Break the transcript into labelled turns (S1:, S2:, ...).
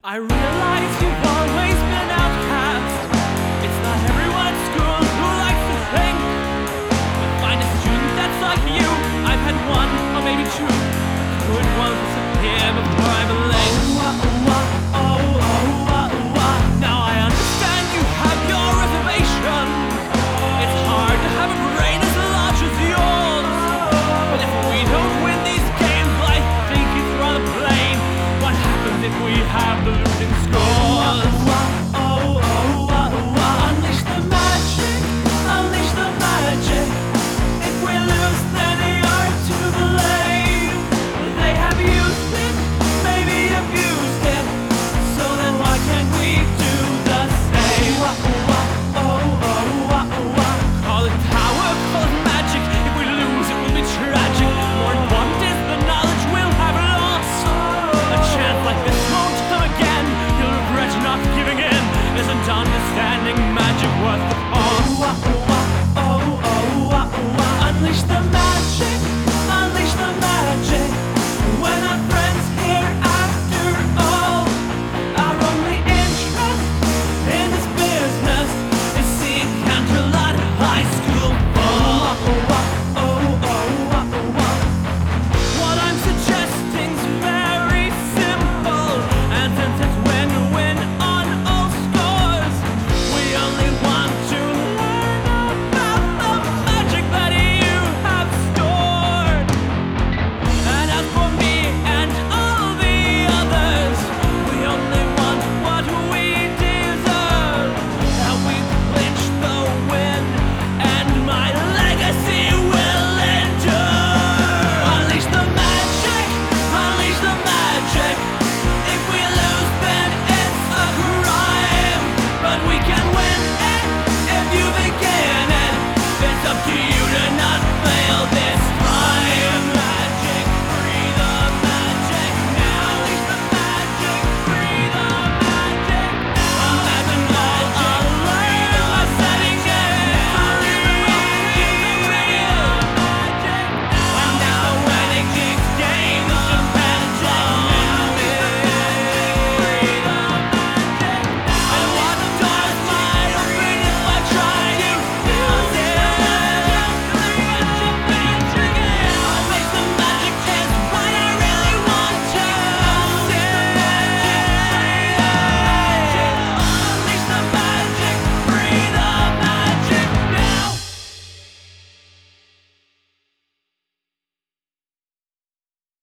S1: I realize you've always been outcast. It's not everyone at school who likes to think. But find a student that's like you. I've had one, or maybe two. Good ones disappear before I blink. Now I understand you have your reservation. It's hard to have a brain as large as yours. But if we don't win these games, I think it's rather plain. What happens if we have the losing score?